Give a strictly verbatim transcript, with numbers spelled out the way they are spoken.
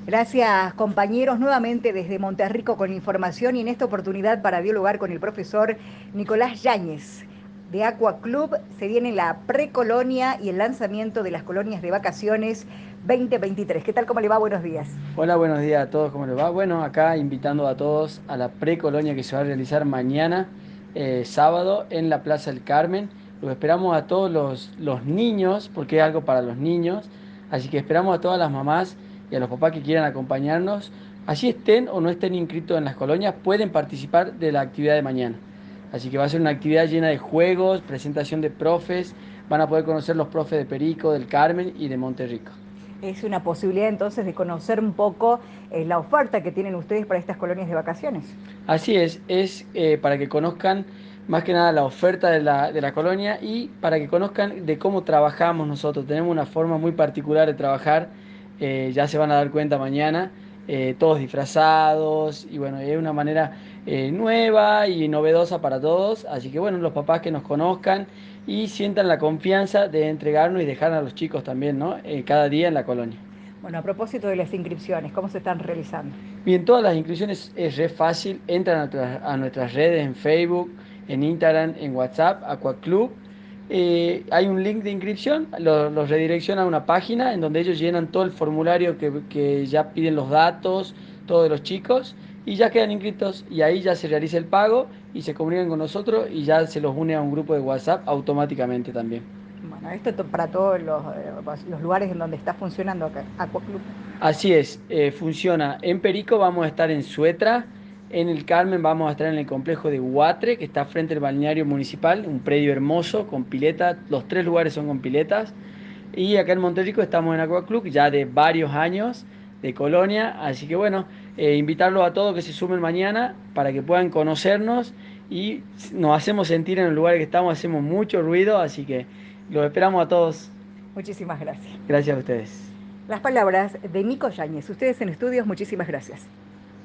Gracias, compañeros, nuevamente desde Monterrico con información y en esta oportunidad para dialogar con el profesor Nicolás Yáñez de Aqua Club. Se viene la precolonia y el lanzamiento de las colonias de vacaciones veinte veintitrés. ¿Qué tal? ¿Cómo le va? Buenos días. Hola, buenos días a todos, ¿cómo les va? Bueno, acá invitando a todos a la precolonia que se va a realizar mañana, eh, sábado, en la Plaza del Carmen. Los esperamos a todos los, los niños, porque es algo para los niños, así que esperamos a todas las mamás y a los papás que quieran acompañarnos. Allí estén o no estén inscritos en las colonias, pueden participar de la actividad de mañana. Así que va a ser una actividad llena de juegos, presentación de profes, van a poder conocer los profes de Perico, del Carmen y de Monterrico. Es una posibilidad entonces de conocer un poco eh, la oferta que tienen ustedes para estas colonias de vacaciones. Así es, es eh, para que conozcan más que nada la oferta de la, de la colonia y para que conozcan de cómo trabajamos nosotros. Tenemos una forma muy particular de trabajar, eh, ya se van a dar cuenta mañana, eh, todos disfrazados y bueno, es una manera eh, nueva y novedosa para todos. Así que bueno, los papás que nos conozcan y sientan la confianza de entregarnos y dejar a los chicos también, ¿no? Eh, cada día en la colonia. Bueno, a propósito de las inscripciones, ¿cómo se están realizando? Bien, todas las inscripciones es re fácil. Entran a, nuestras a nuestras redes en Facebook, en Instagram, en WhatsApp, Aquaclub. Eh, hay un link de inscripción, lo- los redirecciona a una página en donde ellos llenan todo el formulario que, que ya piden los datos, todos los chicos, y ya quedan inscritos. Y ahí ya se realiza el pago y se comunican con nosotros y ya se los une a un grupo de WhatsApp automáticamente también. Bueno, esto to- para todos los, eh, los lugares en donde está funcionando acá, Aqua Club. Así es, eh, funciona. En Perico vamos a estar en Suetra, en el Carmen vamos a estar en el complejo de Huatre, que está frente al balneario municipal, un predio hermoso con pileta, los tres lugares son con piletas. Y acá en Monterrico estamos en Aqua Club ya de varios años de colonia, así que bueno, eh, invitarlos a todos que se sumen mañana para que puedan conocernos y nos hacemos sentir en el lugar que estamos, hacemos mucho ruido, así que los esperamos a todos. Muchísimas gracias. Gracias a ustedes. Las palabras de Nico Yáñez. Ustedes en estudios, muchísimas gracias.